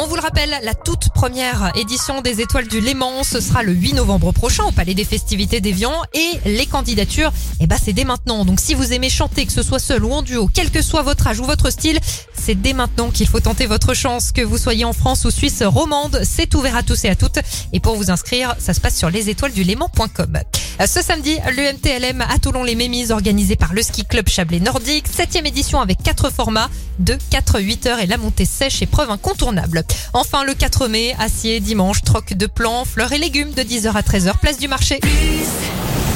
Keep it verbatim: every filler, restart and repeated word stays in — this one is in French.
On vous le rappelle, la toute première édition des Étoiles du Léman, ce sera le huit novembre prochain au Palais des Festivités d'Évian et les candidatures, eh ben, c'est dès maintenant. Donc si vous aimez chanter, que ce soit seul ou en duo, quel que soit votre âge ou votre style, c'est dès maintenant qu'il faut tenter votre chance. Que vous soyez en France ou Suisse romande, c'est ouvert à tous et à toutes. Et pour vous inscrire, ça se passe sur les étoiles du léman point com. Ce samedi, l'U M T L M à Toulon-les-Mémises, organisé par le Ski Club Chablais Nordique. Septième édition avec quatre formats, deux, quatre, huit heures et la montée sèche, épreuve incontournable. Enfin, le quatre mai, acier, dimanche, troc de plants, fleurs et légumes de dix heures à treize heures, place du marché.